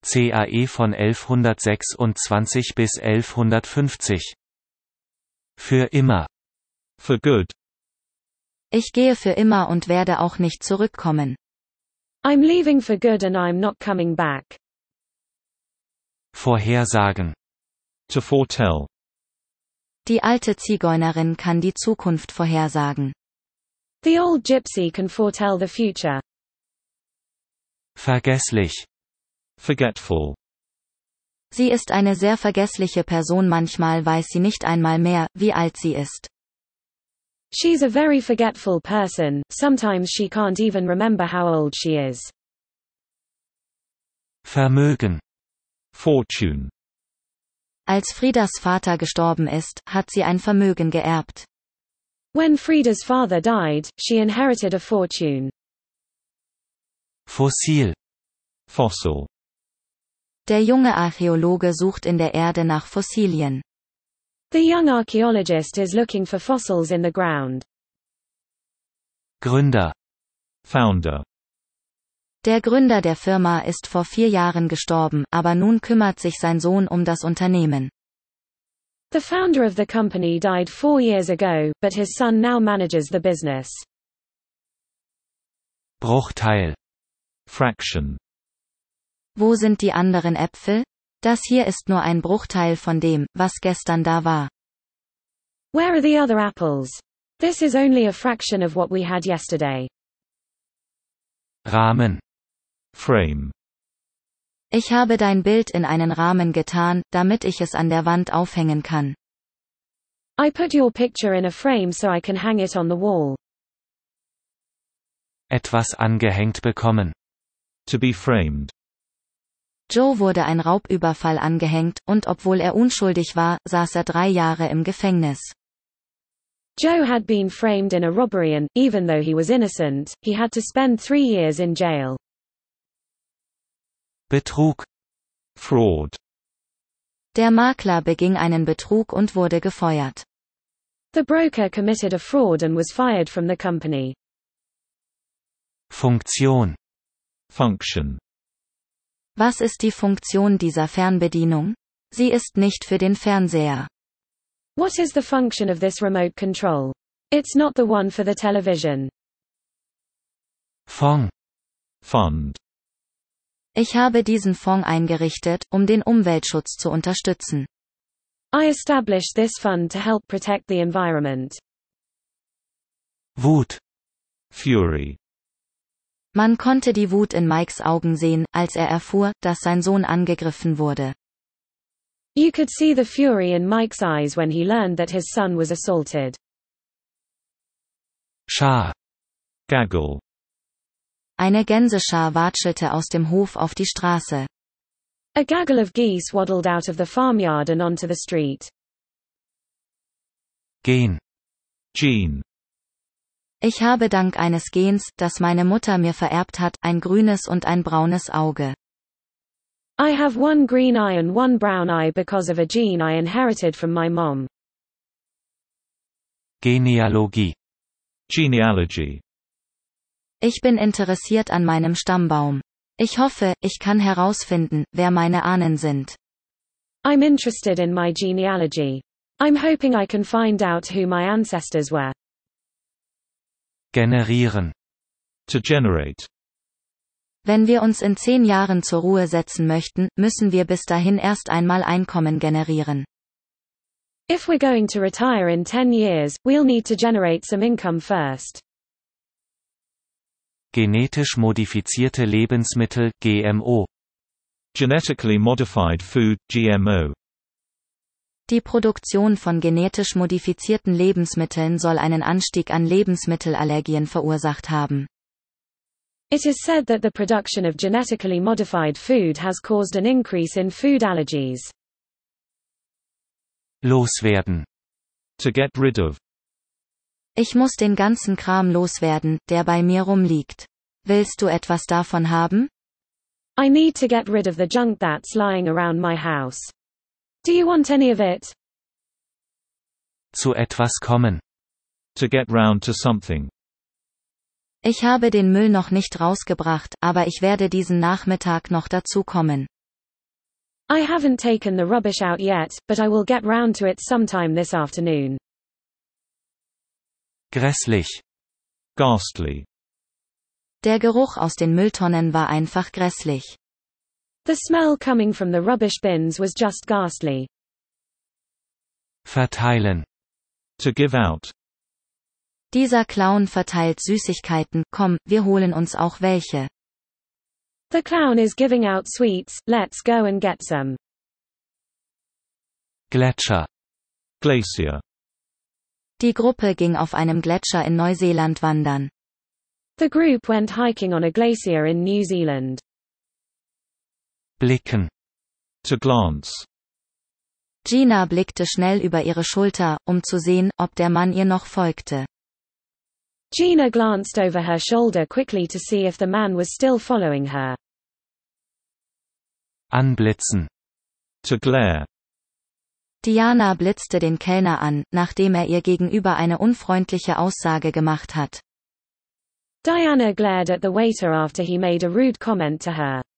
CAE von 1126 bis 1150. Für immer. For good. Ich gehe für immer und werde auch nicht zurückkommen. I'm leaving for good and I'm not coming back. Vorhersagen. To foretell. Die alte Zigeunerin kann die Zukunft vorhersagen. The old gypsy can foretell the future. Vergesslich. Forgetful. Sie ist eine sehr vergessliche Person, manchmal weiß sie nicht einmal mehr, wie alt sie ist. She's a very forgetful person, sometimes she can't even remember how old she is. Vermögen. Fortune. Als Friedas Vater gestorben ist, hat sie ein Vermögen geerbt. When Frieda's father died, she inherited a fortune. Fossil. Fossil. Der junge Archäologe sucht in der Erde nach Fossilien. The young archaeologist is looking for fossils in the ground. Gründer. Founder. Der Gründer der Firma ist vor 4 Jahren gestorben, aber nun kümmert sich sein Sohn um das Unternehmen. The founder of the company died 4 years ago, but his son now manages the business. Bruchteil. Fraction. Wo sind die anderen Äpfel? Das hier ist nur ein Bruchteil von dem, was gestern da war. Where are the other apples? This is only a fraction of what we had yesterday. Rahmen. Frame. Ich habe dein Bild in einen Rahmen getan, damit ich es an der Wand aufhängen kann. I put your picture in a frame so I can hang it on the wall. Etwas angehängt bekommen. To be framed. Joe wurde ein Raubüberfall angehängt, und obwohl er unschuldig war, saß er 3 Jahre im Gefängnis. Joe had been framed in a robbery and, even though he was innocent, he had to spend 3 years in jail. Betrug. Fraud. Der Makler beging einen Betrug und wurde gefeuert. The broker committed a fraud and was fired from the company. Funktion. Function. Was ist die Funktion dieser Fernbedienung? Sie ist nicht für den Fernseher. What is the function of this remote control? It's not the one for the television. Fonds. Fund. Ich habe diesen Fonds eingerichtet, um den Umweltschutz zu unterstützen. I established this fund to help protect the environment. Wut. Fury. Man konnte die Wut in Mikes Augen sehen, als er erfuhr, dass sein Sohn angegriffen wurde. You could see the fury in Mike's eyes when he learned that his son was assaulted. Schar. Gaggle. Eine Gänseschar watschelte aus dem Hof auf die Straße. A gaggle of geese waddled out of the farmyard and onto the street. Gen. Gene. Ich habe dank eines Gens, das meine Mutter mir vererbt hat, ein grünes und ein braunes Auge. I have one green eye and one brown eye because of a gene I inherited from my mom. Genealogie. Genealogy. Ich bin interessiert an meinem Stammbaum. Ich hoffe, ich kann herausfinden, wer meine Ahnen sind. I'm interested in my genealogy. I'm hoping I can find out who my ancestors were. Generieren. To generate. Wenn wir uns in 10 Jahren zur Ruhe setzen möchten, müssen wir bis dahin erst einmal Einkommen generieren. If we're going to retire in 10 years, we'll need to generate some income first. Genetisch modifizierte Lebensmittel, GMO. Genetically modified food, GMO. Die Produktion von genetisch modifizierten Lebensmitteln soll einen Anstieg an Lebensmittelallergien verursacht haben. It is said that the production of genetically modified food has caused an increase in food allergies. Loswerden. To get rid of. Ich muss den ganzen Kram loswerden, der bei mir rumliegt. Willst du etwas davon haben? I need to get rid of the junk that's lying around my house. Do you want any of it? Zu etwas kommen. To get round to something. Ich habe den Müll noch nicht rausgebracht, aber ich werde diesen Nachmittag noch dazu kommen. I haven't taken the rubbish out yet, but I will get round to it sometime this afternoon. Grässlich. Ghastly. Der Geruch aus den Mülltonnen war einfach grässlich. The smell coming from the rubbish bins was just ghastly. Verteilen. To give out. Dieser Clown verteilt Süßigkeiten, komm, wir holen uns auch welche. The clown is giving out sweets, let's go and get some. Gletscher. Glacier. Die Gruppe ging auf einem Gletscher in Neuseeland wandern. The group went hiking on a glacier in New Zealand. Blicken. To glance. Gina blickte schnell über ihre Schulter, um zu sehen, ob der Mann ihr noch folgte. Gina glanced over her shoulder quickly to see if the man was still following her. Anblitzen. To glare. Diana blitzte den Kellner an, nachdem er ihr gegenüber eine unfreundliche Aussage gemacht hat. Diana glared at the waiter after he made a rude comment to her.